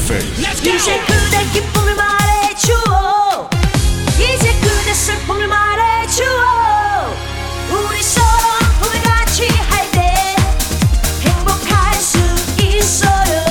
이제 그대 기쁨을 말해주오. 이제 그대 슬픔을 말해주오. 우리 서로 꿈을 같이 할 때 행복할 수 있어요.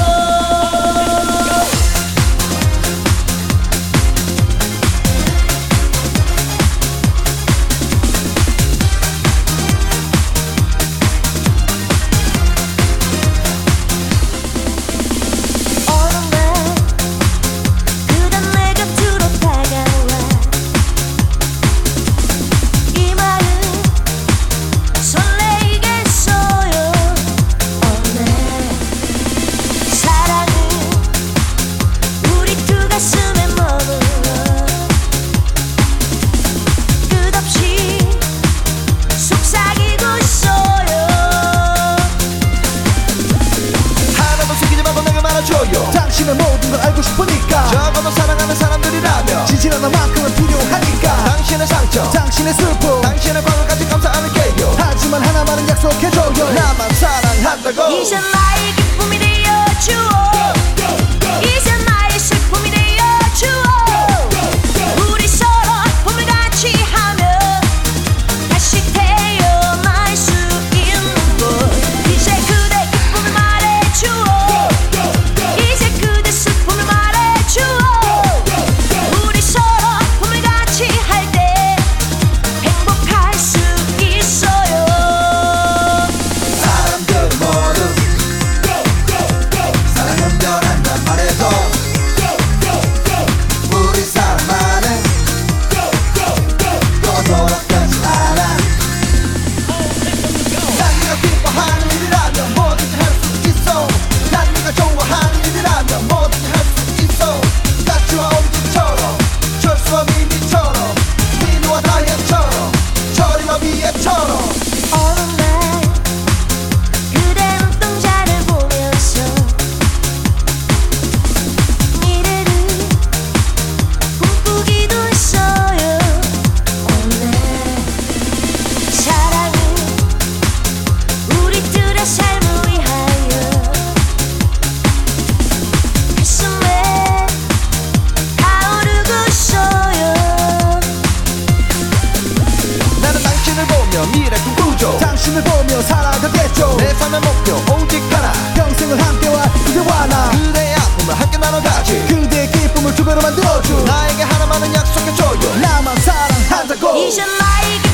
당신의 모든 걸 알고 싶으니까 적어도 사랑하는 사람들이라면 진실한 만큼은 필요하니까 당신의 상처, 당신의 슬픔, 당신의 과거까지 감사 않을게요. 하지만 하나만은 약속해줘요. 나만 사랑한다고. 이제 나의 기쁨이 되어주오. 이제 나의 슬픔이 되어주오. 우리 서로 꿈을 같이 하며 다시 태어날 수 있는 곳. 이제 그대 기쁨을 말해주오. 이제 그대 슬픔을 말해주오. 우리 서로 꿈을 같이 할 때 행복할 수 있어요. 사람들 모두 사랑한다란 말해도 우리 사람만은 또 돌아가지 않아. 난 네가 기뻐하는 일이라면 뭐든지 할 수 있어. 난 네가 좋아하는 일이라면 뭐든지 할 수 있어. 따치와 엄지처럼 철수와 미미처럼 민우와 다이앤처럼 철이와 미애처럼. 어느 날 그대 눈동자를 보면서 미래를 꿈꾸기도 했어요. 오늘 사랑은 우리들의 삶을 위하여 가슴에 타오르고 있어요. 나는 당신을 보며 미래 꿈꾸죠. 당신을 보며 살아가겠죠. 내 삶의 목표 오직 하나. 평생을 함께와 그대와 나 그대의 아픔을 함께 나눠가지. 그대의 기쁨을 두 배로 만들어줘. 나에게 하나만은 약속해줘요. 나만 사랑한다고. 이제 나의